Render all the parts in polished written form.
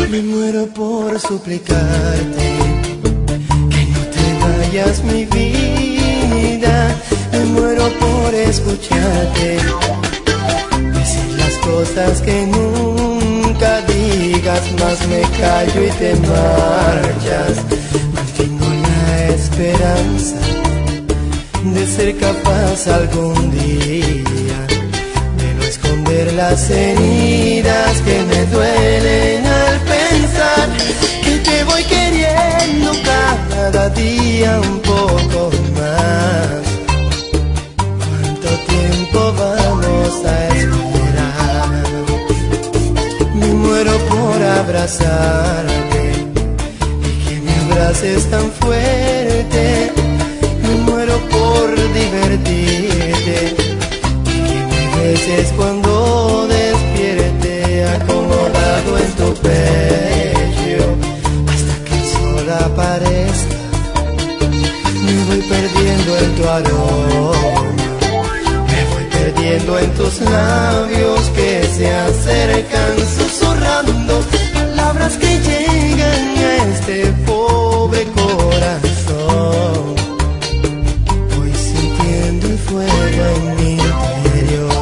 Me muero por suplicarte que no te vayas, mi vida. Me muero por escucharte decir las cosas que nunca digas, más me callo y te marchas. Mantengo la esperanza de ser capaz algún día de no esconder las heridas que me duelen al pensar que te voy queriendo cada día un poco más. ¿Cuánto tiempo vamos a esperar? Me muero por abrazarte y que me abraces tan fuerte. Me muero por divertirte y que me beses cuando despierte, acomodado en tu pecho hasta que el sol aparezca. Me voy perdiendo en tu aroma, me voy perdiendo en tus labios que se acercan susurrando palabras que llegan a este pobre corazón. Voy sintiendo el fuego en mi interior.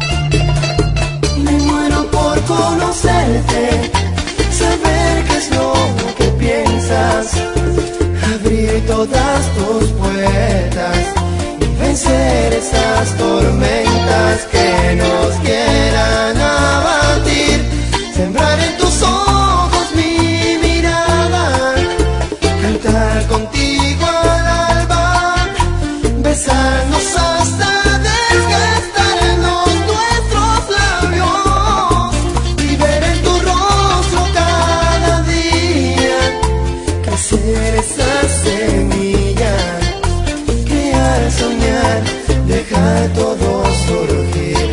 Me muero por conocerte, saber qué es lo que piensas, abrir todas tus puertas y vencer esas tormentas que nos quieran abatir. Sembrar en tus ojos mi mirada, cantar contigo al alba, besarnos hasta desgastarnos nuestros labios y ver en tu rostro cada día crecer esa semilla, crear, soñar, dejar todo surgir,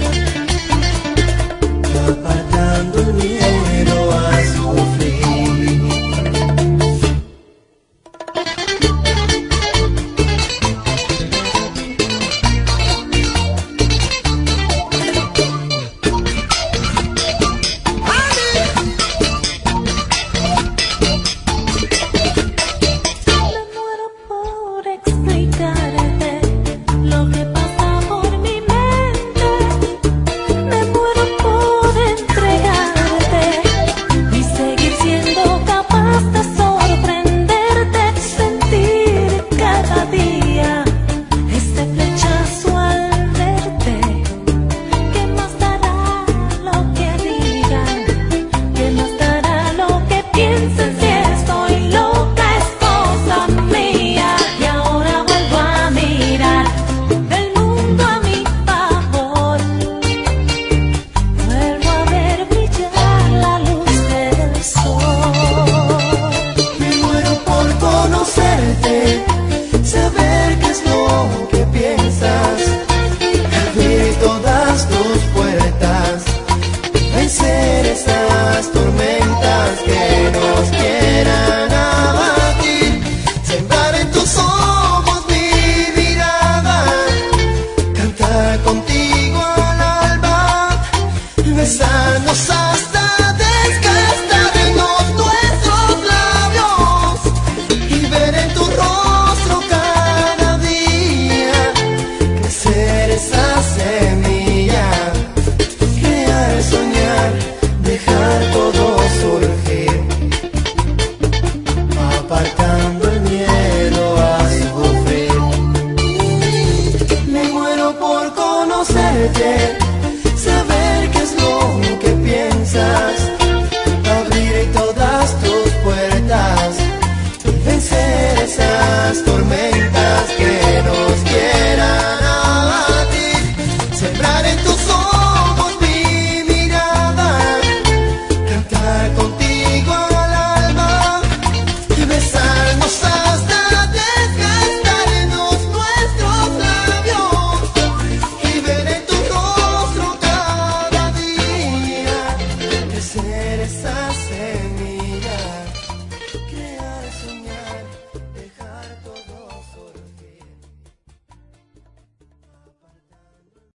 apartando el miedo a sufrir. Me muero por explicarte lo que pasa por mi mente. Me muero por entregarte y seguir siendo capaz de sorprenderte, sentir cada día este flechazo al verte. ¿Qué más dará lo que digan? ¿Qué más dará lo que piensen? Si estoy loca es cosa mía. Y ahora vuelvo a mirar del mundo a mi favor. Vuelvo a ver brillar la luz del sol. Me muero por conocerte, saber qué es lo que piensas, abrir todas tus puertas, vencer esas tormentas que